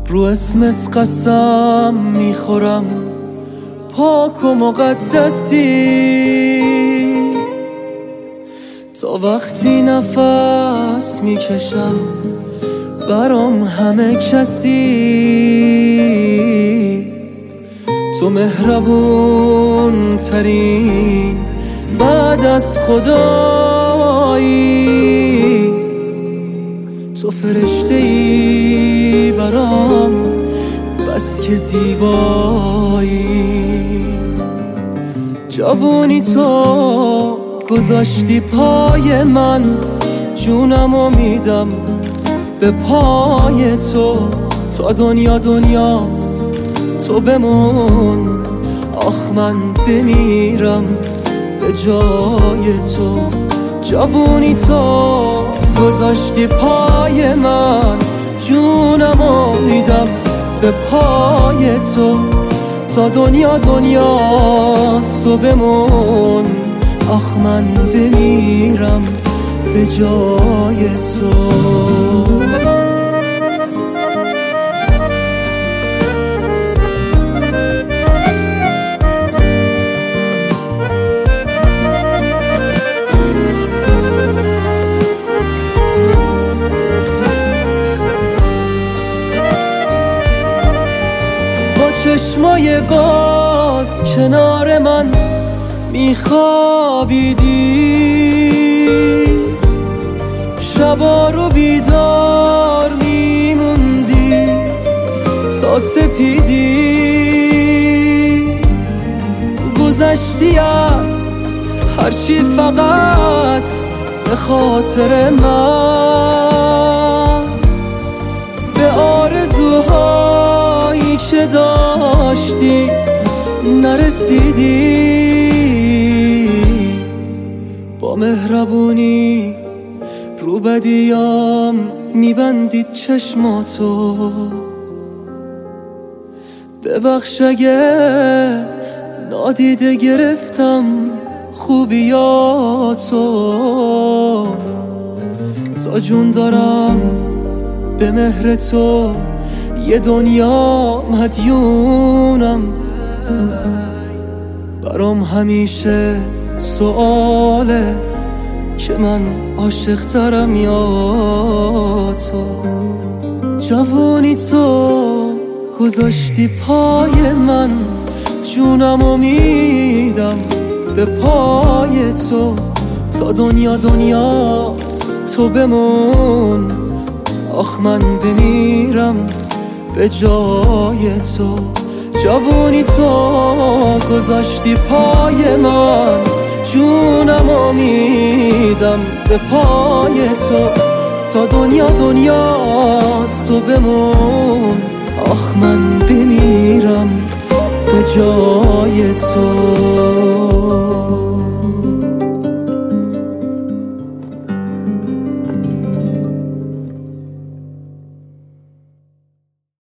رو اسمت قسم میخورم پاک و مقدسی، تا وقتی نفس میکشم برام همه کسی. تو مهربون ترین بعد از خدایی، تو فرشته ای برام بس که زیبایی. جوونی تو گذاشتی پای من، جونمو میدم به پای تو. تا دنیا دنیاست تو بمون، آخ من بمیرم به جای تو. جوونی تو گذاشتی پای من، جونمو میدم به پای تو. تا دنیا دنیاست تو بمون، آخ من بمیرم به جای تو. چشمای باز کنار من میخوابیدی، شبا رو بیدار میموندی تا سپیدی. گذشتی از هرچی فقط به خاطر من، به آرزوهایی که داشتی نرسیدی. با مهربونی رو بدیام میبندید چشماتو، ببخش اگه نادیده گرفتم خوبیاتو. تا جون دارم به مهر تو، یه دنیا مدیونم. برام همیشه سؤاله که من عاشق ترم یا تو. جوونی تو گذاشتی پای من، جونمو میدم به پای تو. تا دنیا دنیاست تو بمون، آخ من بمیرم به جای تو. جوونی تو گذاشتی پای من، جونمو میدم به پای تو. تا دنیا دنیاست تو بمون، آخ من بمیرم به جای تو.